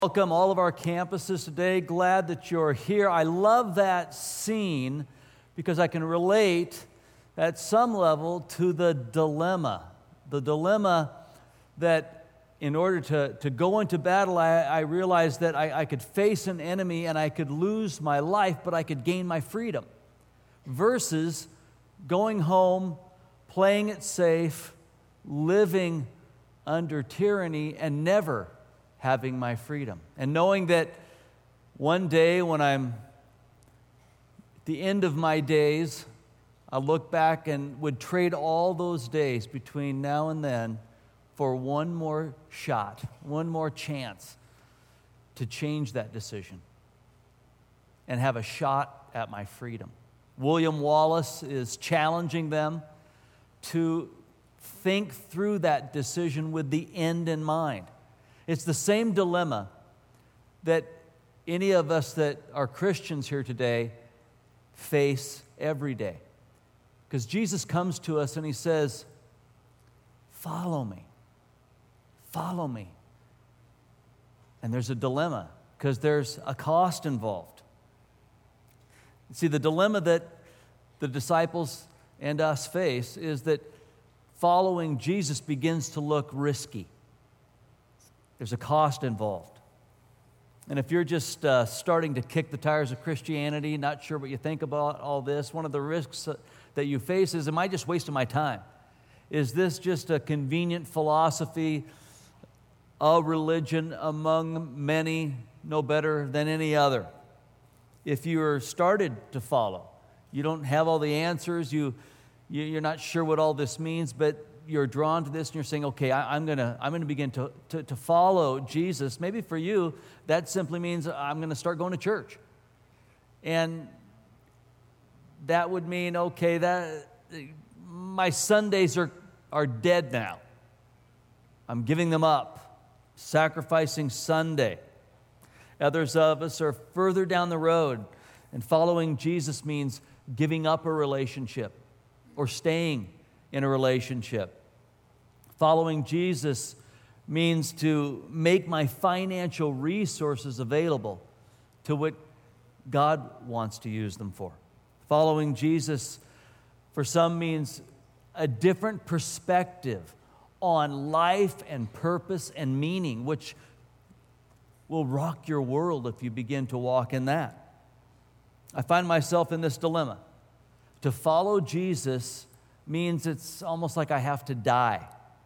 Welcome all of our campuses today. Glad that you're here. I love that scene because I can relate at some level to the dilemma. The dilemma that in order to go into battle, I realized that I could face an enemy and I could lose my life, but I could gain my freedom. Versus going home, playing it safe, living under tyranny and never having my freedom. And knowing that one day when I'm at the end of my days, I'll look back and would trade all those days between now and then for one more shot, one more chance to change that decision and have a shot at my freedom. William Wallace is challenging them to think through that decision with the end in mind. It's the same dilemma that any of us that are Christians here today face every day. Because Jesus comes to us and he says, follow me. Follow me. And there's a dilemma because there's a cost involved. See, the dilemma that the disciples and us face is that following Jesus begins to look risky. There's a cost involved. And if you're just starting to kick the tires of Christianity, not sure what you think about all this, one of the risks that you face is, am I just wasting my time? Is this just a convenient philosophy, a religion among many, no better than any other? If you're started to follow, you don't have all the answers, you're not sure what all this means, but you're drawn to this and you're saying, okay, I'm gonna begin to follow Jesus. Maybe for you, that simply means I'm going to start going to church. And that would mean, okay, that my Sundays are dead now. I'm giving them up, sacrificing Sunday. Others of us are further down the road, and following Jesus means giving up a relationship or staying in a relationship. Following Jesus means to make my financial resources available to what God wants to use them for. Following Jesus for some means a different perspective on life and purpose and meaning, which will rock your world if you begin to walk in that. I find myself in this dilemma. To follow Jesus means it's almost like I have to die.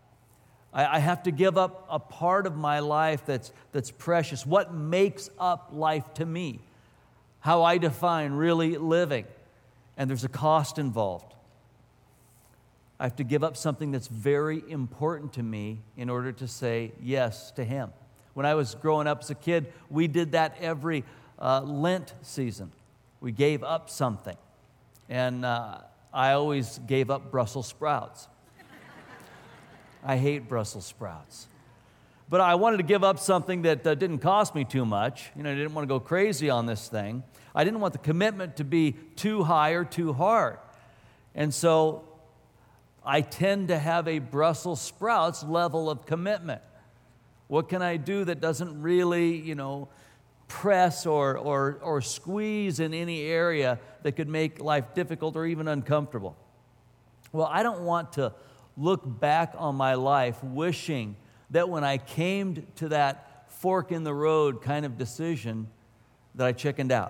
I have to give up a part of my life that's precious. What makes up life to me? How I define really living. And there's a cost involved. I have to give up something that's very important to me in order to say yes to Him. When I was growing up as a kid, we did that every Lent season. We gave up something. And I always gave up Brussels sprouts. I hate Brussels sprouts. But I wanted to give up something that didn't cost me too much. I didn't want to go crazy on this thing. I didn't want the commitment to be too high or too hard. And so I tend to have a Brussels sprouts level of commitment. What can I do that doesn't really, press or squeeze in any area that could make life difficult or even uncomfortable? Well, I don't want to look back on my life wishing that when I came to that fork in the road kind of decision that I chickened out.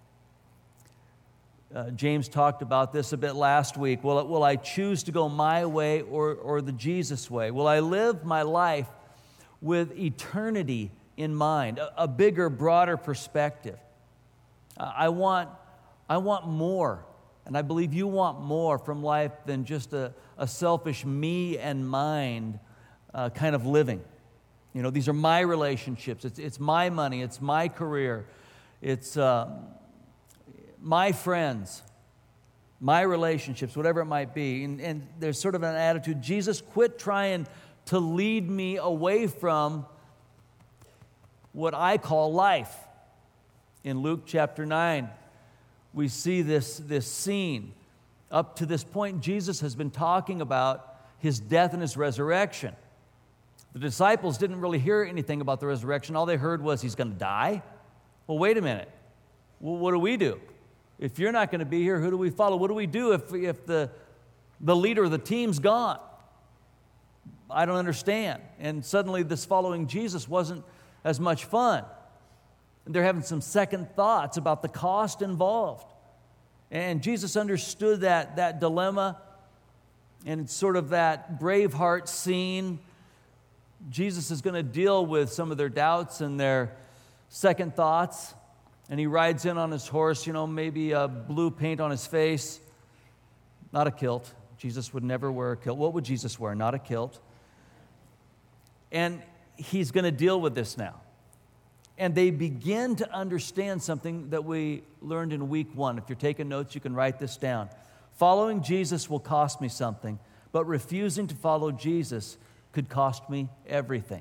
James talked about this a bit last week. Will I choose to go my way or the Jesus way? Will I live my life with eternity in mind, a bigger, broader perspective? I want more, and I believe you want more from life than just a selfish me and mind kind of living. These are my relationships. It's my money. It's my career. It's my friends, my relationships, whatever it might be. And there's sort of an attitude, Jesus, quit trying to lead me away from what I call life. In Luke chapter 9, we see this scene. Up to this point, Jesus has been talking about His death and His resurrection. The disciples didn't really hear anything about the resurrection. All they heard was he's going to die. Well, wait a minute. Well, what do we do? If you're not going to be here, who do we follow? What do we do if the leader of the team's gone? I don't understand. And suddenly this following Jesus wasn't as much fun. And they're having some second thoughts about the cost involved. And Jesus understood that dilemma, and it's sort of that Braveheart scene. Jesus is going to deal with some of their doubts and their second thoughts. And he rides in on his horse, maybe a blue paint on his face. Not a kilt. Jesus would never wear a kilt. What would Jesus wear? Not a kilt. And he's going to deal with this now. And they begin to understand something that we learned in week 1. If you're taking notes, you can write this down. Following Jesus will cost me something, but refusing to follow Jesus could cost me everything.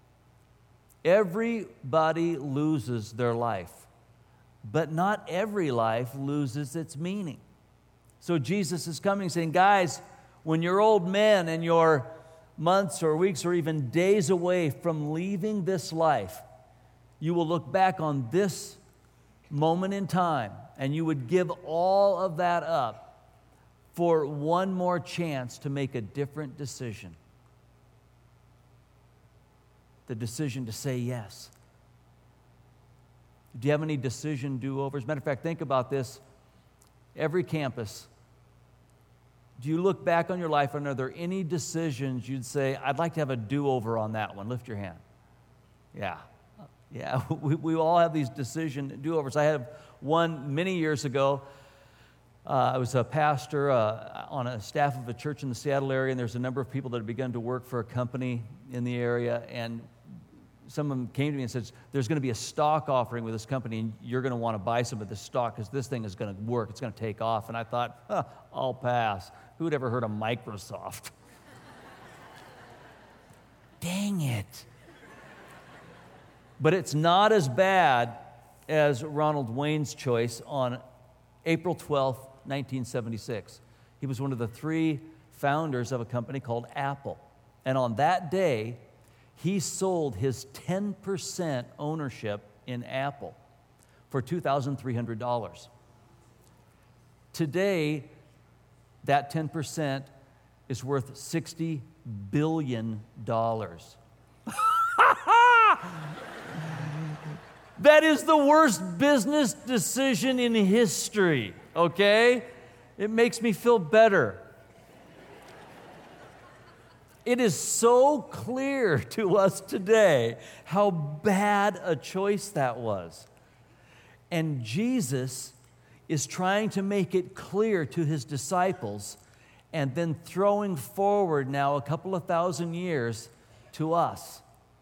Everybody loses their life, but not every life loses its meaning. So Jesus is coming saying, guys, when you're old men and you're months or weeks or even days away from leaving this life, you will look back on this moment in time and you would give all of that up for one more chance to make a different decision. The decision to say yes. Do you have any decision do-overs? Matter of fact, think about this. Every campus, do you look back on your life and are there any decisions you'd say, I'd like to have a do-over on that one? Lift your hand. Yeah, we all have these decision do-overs. I had one many years ago. I was a pastor on a staff of a church in the Seattle area, and there's a number of people that had begun to work for a company in the area, and some of them came to me and said, there's going to be a stock offering with this company, and you're going to want to buy some of this stock because this thing is going to work. It's going to take off. And I thought, I'll pass. Who'd ever heard of Microsoft? Dang it. But it's not as bad as Ronald Wayne's choice on April 12th, 1976. He was one of the 3 founders of a company called Apple. And on that day, he sold his 10% ownership in Apple for $2,300. Today, that 10% is worth $60 billion. That is the worst business decision in history, okay? It makes me feel better. It is so clear to us today how bad a choice that was. And Jesus is trying to make it clear to his disciples and then throwing forward now a couple of thousand years to us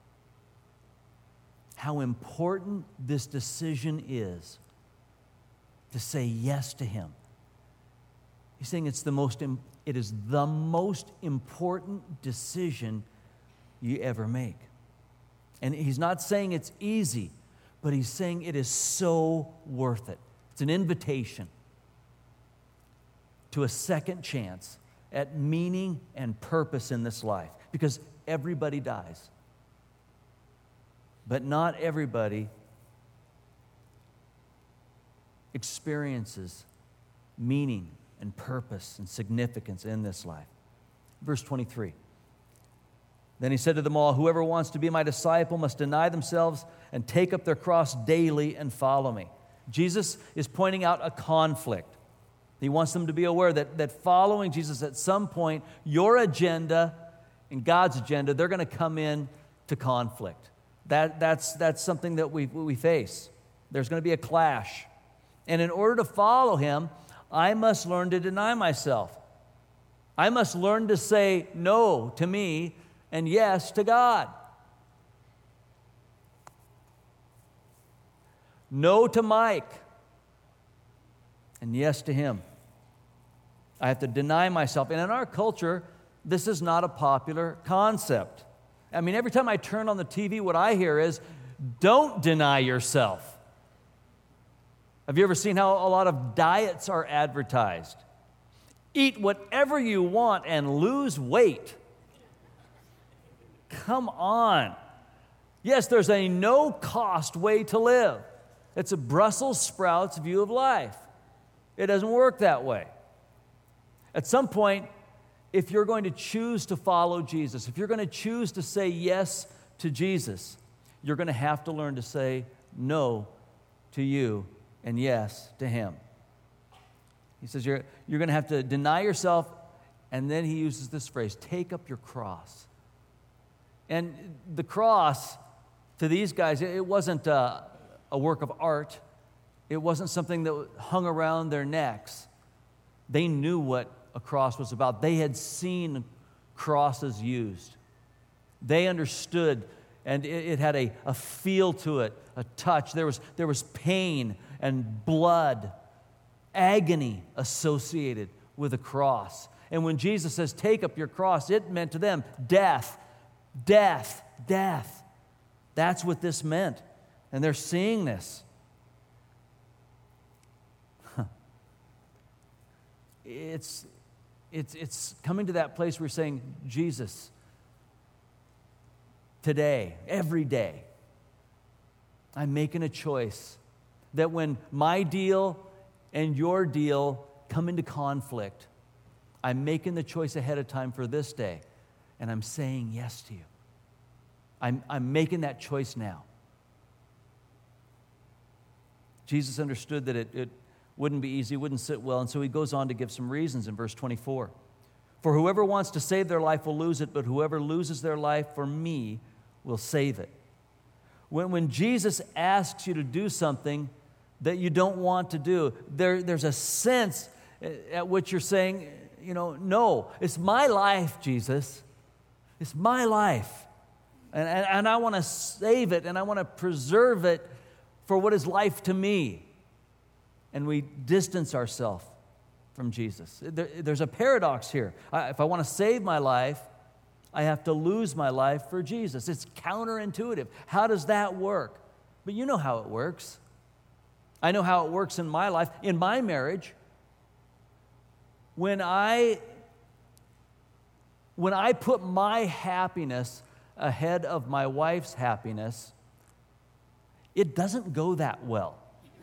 how important this decision is to say yes to him. He's saying it is the most important decision you ever make. And he's not saying it's easy, but he's saying it is so worth it. It's an invitation to a second chance at meaning and purpose in this life, because everybody dies. But not everybody experiences meaning and purpose and significance in this life. Verse 23. Then he said to them all, whoever wants to be my disciple must deny themselves and take up their cross daily and follow me. Jesus is pointing out a conflict. He wants them to be aware that following Jesus at some point, your agenda and God's agenda, they're going to come in to conflict. That's something that we face. There's going to be a clash. And in order to follow him, I must learn to deny myself. I must learn to say no to me and yes to God. No to Mike and yes to him. I have to deny myself. And in our culture, this is not a popular concept. I mean, every time I turn on the TV, what I hear is, don't deny yourself. Have you ever seen how a lot of diets are advertised? Eat whatever you want and lose weight. Come on. Yes, there's a no-cost way to live. It's a Brussels sprouts view of life. It doesn't work that way. At some point, if you're going to choose to follow Jesus, if you're going to choose to say yes to Jesus, you're going to have to learn to say no to you and yes to Him. He says you're going to have to deny yourself, and then he uses this phrase, take up your cross. And the cross, to these guys, it wasn't a work of art. It wasn't something that hung around their necks. They knew what a cross was about. They had seen crosses used. They understood, and it had a feel to it, a touch. There was pain and blood, agony associated with a cross. And when Jesus says, take up your cross, it meant to them death, death, death. That's what this meant. And they're seeing this. It's coming to that place where you're saying, Jesus, today, every day, I'm making a choice that when my deal and your deal come into conflict, I'm making the choice ahead of time for this day, and I'm saying yes to you. I'm making that choice now. Jesus understood that it wouldn't be easy, wouldn't sit well, and so he goes on to give some reasons in verse 24. For whoever wants to save their life will lose it, but whoever loses their life for me will save it. When Jesus asks you to do something that you don't want to do, there's a sense at which you're saying, no, it's my life, Jesus. It's my life. And I want to save it, and I want to preserve it for what is life to me. And we distance ourselves from Jesus. There's a paradox here. If I want to save my life, I have to lose my life for Jesus. It's counterintuitive. How does that work? But you know how it works. I know how it works in my life, in my marriage. When I put my happiness ahead of my wife's happiness, it doesn't go that well.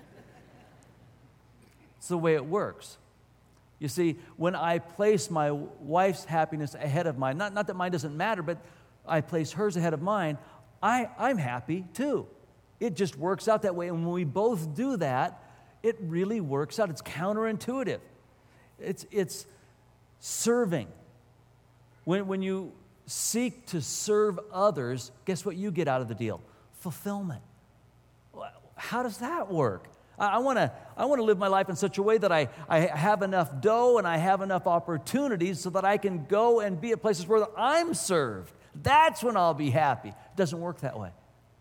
It's the way it works. You see, when I place my wife's happiness ahead of mine, not that mine doesn't matter, but I place hers ahead of mine, I'm happy too. It just works out that way. And when we both do that, it really works out. It's counterintuitive. It's serving. When you seek to serve others, guess what you get out of the deal? Fulfillment. How does that work? I want to live my life in such a way that I have enough dough and I have enough opportunities so that I can go and be at places where I'm served. That's when I'll be happy. It doesn't work that way.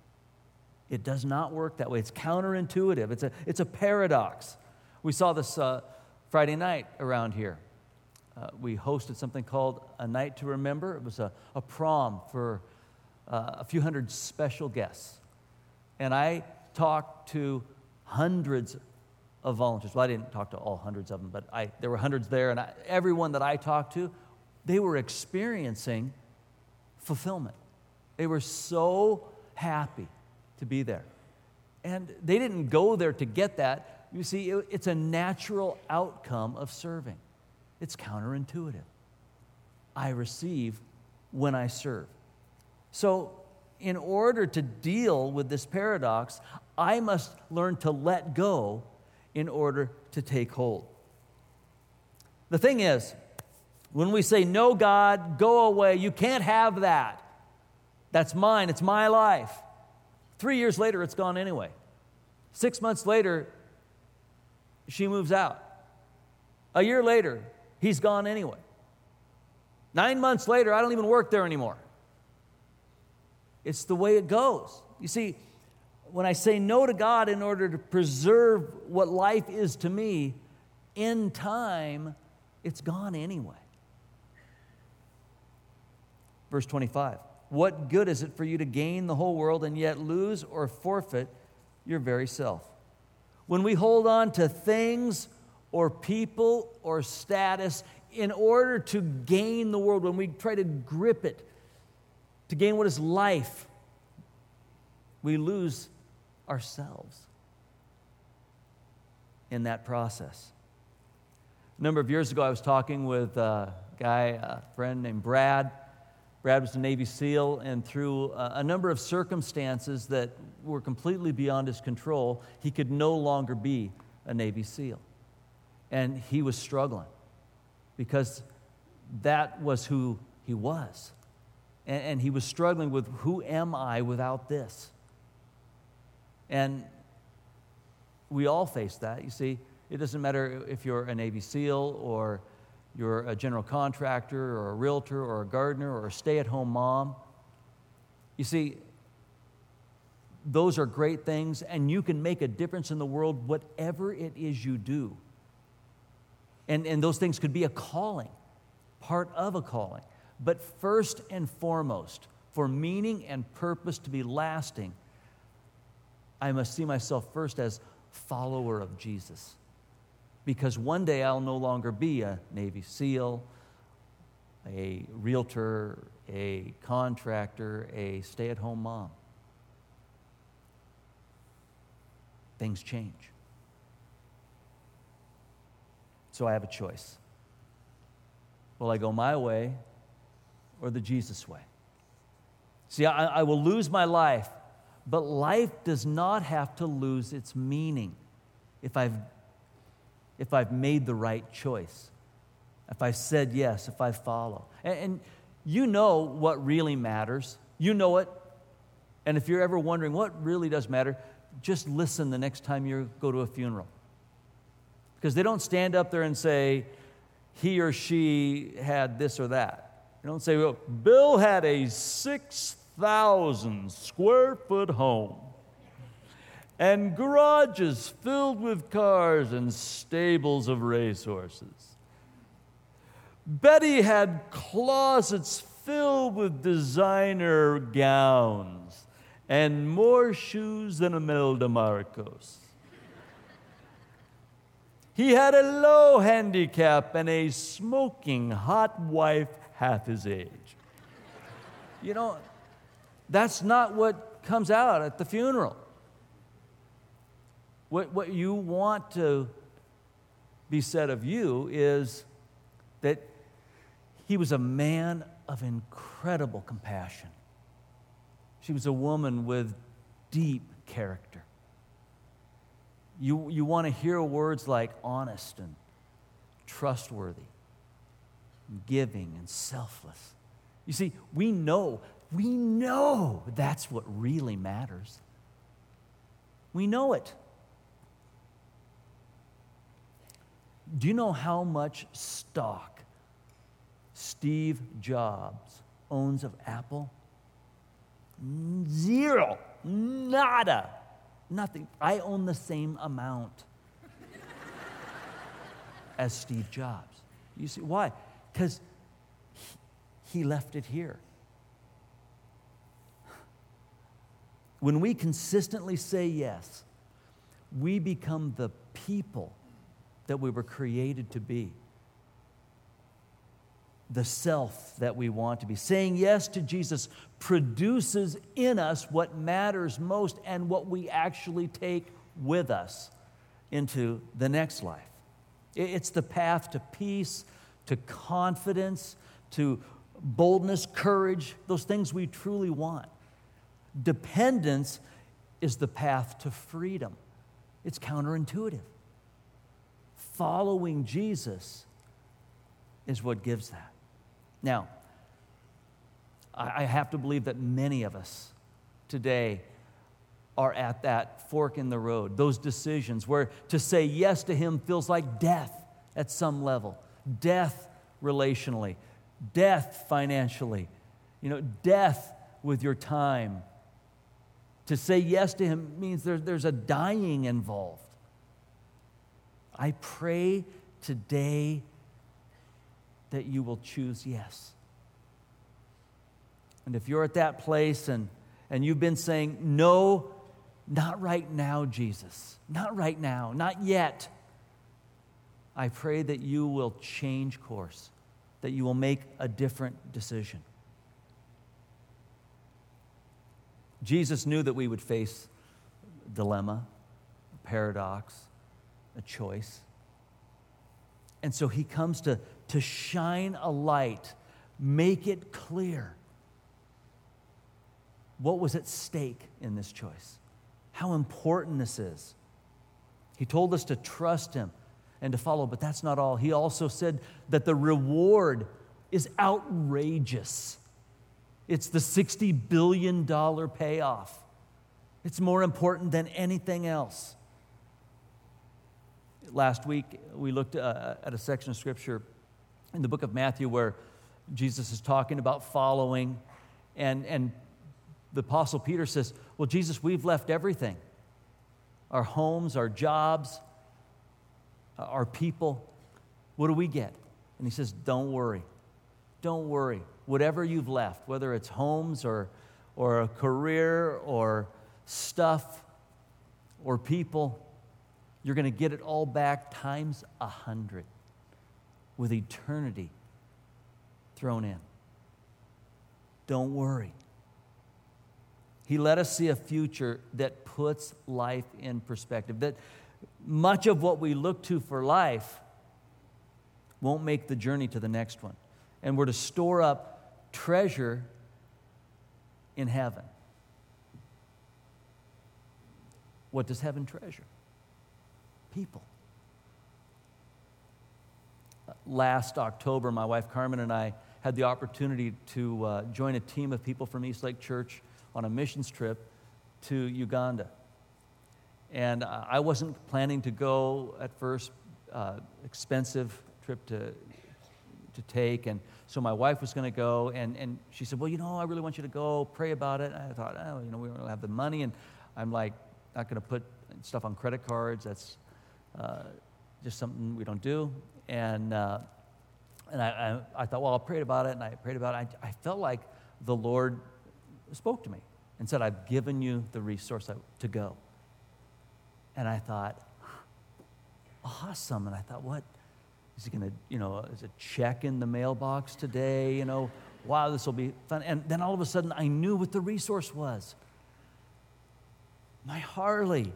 It does not work that way. It's counterintuitive. It's a paradox. We saw this Friday night around here. We hosted something called A Night to Remember. It was a prom for a few hundred special guests. And I talked to hundreds of volunteers. Well, I didn't talk to all hundreds of them, but there were hundreds there. And everyone that I talked to, they were experiencing fulfillment. They were so happy to be there. And they didn't go there to get that. You see, it's a natural outcome of serving. It's counterintuitive. I receive when I serve. So, in order to deal with this paradox, I must learn to let go in order to take hold. The thing is, when we say, no, God, go away, you can't have that. That's mine, it's my life. 3 years later, it's gone anyway. 6 months later, she moves out. A year later, he's gone anyway. 9 months later, I don't even work there anymore. It's the way it goes. You see, when I say no to God in order to preserve what life is to me, in time, it's gone anyway. Verse 25, what good is it for you to gain the whole world and yet lose or forfeit your very self? When we hold on to things or people or status in order to gain the world, when we try to grip it to gain what is life, we lose ourselves in that process. A number of years ago, I was talking with a friend named Brad. Brad was a Navy SEAL, and through a number of circumstances that were completely beyond his control, he could no longer be a Navy SEAL. And he was struggling because that was who he was. And he was struggling with, who am I without this? And we all face that. You see, it doesn't matter if you're a Navy SEAL or you're a general contractor or a realtor or a gardener or a stay-at-home mom. You see, those are great things, and you can make a difference in the world whatever it is you do. And those things could be a calling, part of a calling. But first and foremost, for meaning and purpose to be lasting, I must see myself first as follower of Jesus. Because one day I'll no longer be a Navy SEAL, a realtor, a contractor, a stay-at-home mom. Things change. So I have a choice. Will I go my way or the Jesus way? See, I will lose my life, but life does not have to lose its meaning if I've made the right choice, if I've said yes, if I follow. And you know what really matters. You know it. And if you're ever wondering what really does matter, just listen the next time you go to a funeral. Because they don't stand up there and say, he or she had this or that. They don't say, well, Bill had a 6,000 square foot home and garages filled with cars and stables of racehorses. Betty had closets filled with designer gowns and more shoes than Imelda Marcos. He had a low handicap and a smoking hot wife half his age. You know, that's not what comes out at the funeral. What you want to be said of you is that he was a man of incredible compassion. She was a woman with deep character. You want to hear words like honest and trustworthy, and giving and selfless. You see, we know that's what really matters. We know it. Do you know how much stock Steve Jobs owns of Apple? Zero. Nada. Nothing. I own the same amount as Steve Jobs. You see, why? Because he left it here. When we consistently say yes, we become the people that we were created to be. The self that we want to be. Saying yes to Jesus produces in us what matters most and what we actually take with us into the next life. It's the path to peace, to confidence, to boldness, courage, those things we truly want. Dependence is the path to freedom. It's counterintuitive. Following Jesus is what gives that. Now, I have to believe that many of us today are at that fork in the road, those decisions where to say yes to Him feels like death at some level, death relationally, death financially, death with your time. To say yes to Him means there's a dying involved. I pray today that you will choose yes. And if you're at that place and you've been saying, no, not right now, Jesus, not right now, not yet, I pray that you will change course, that you will make a different decision. Jesus knew that we would face a dilemma, a paradox, a choice. And so he comes to shine a light, make it clear what was at stake in this choice, how important this is. He told us to trust him and to follow, but that's not all. He also said that the reward is outrageous. It's the $60 billion payoff. It's more important than anything else. Last week, we looked at a section of Scripture in the book of Matthew where Jesus is talking about following, and the Apostle Peter says, well, Jesus, we've left everything. Our homes, our jobs, our people. What do we get? And he says, don't worry. Don't worry. Whatever you've left, whether it's homes or a career or stuff or people, you're going to get it all back times 100 with eternity thrown in. Don't worry. He let us see a future that puts life in perspective, that much of what we look to for life won't make the journey to the next one. And we're to store up treasure in heaven. What does heaven treasure? People. Last October, my wife Carmen and I had the opportunity to join a team of people from East Lake Church on a missions trip to Uganda. And I wasn't planning to go at first, expensive trip to take, and so my wife was going to go, and she said, well, I really want you to go, pray about it. And I thought, we don't have the money, and I'm like, not going to put stuff on credit cards. That's just something we don't do. And I thought, well, I'll pray about it, and I prayed about it. I felt like the Lord spoke to me and said, I've given you the resource to go. And I thought, awesome. And I thought, what? Is he going to, is a check in the mailbox today? Wow, this will be fun. And then all of a sudden, I knew what the resource was. My Harley.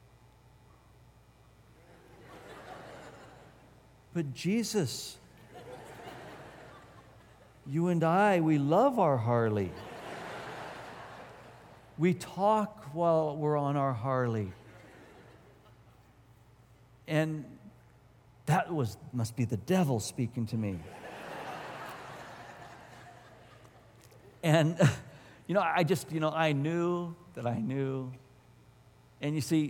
But Jesus, you and I, we love our Harley. We talk while we're on our Harley. And that must be the devil speaking to me. And, I knew that I knew. And you see,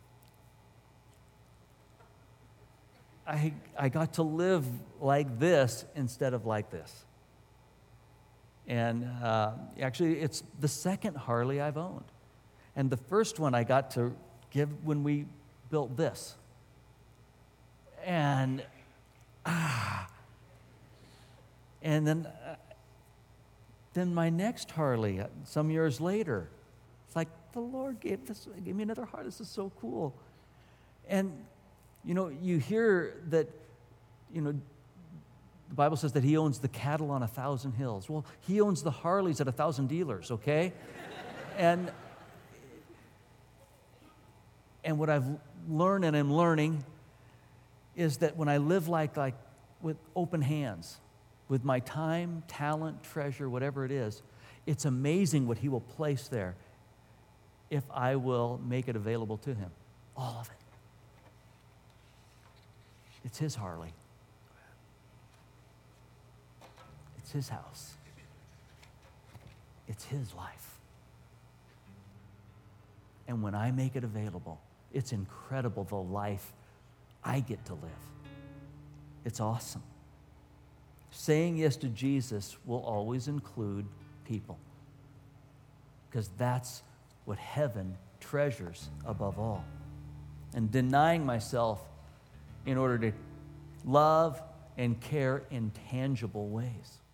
I got to live like this instead of like this. And actually, it's the second Harley I've owned. And the first one I got to give when we built this. And then my next Harley, some years later, it's like the Lord gave me another Harley. This is so cool. And you hear that, the Bible says that he owns the cattle on 1,000 hills. Well, he owns the Harleys at 1,000 dealers, okay? And what I've learned and am learning is that when I live like with open hands, with my time, talent, treasure, whatever it is, it's amazing what he will place there if I will make it available to him. All of it. It's his Harley. It's his house. It's his life. And when I make it available, it's incredible the life I get to live. It's awesome. Saying yes to Jesus will always include people, because that's what heaven treasures above all. And denying myself in order to love and care in tangible ways.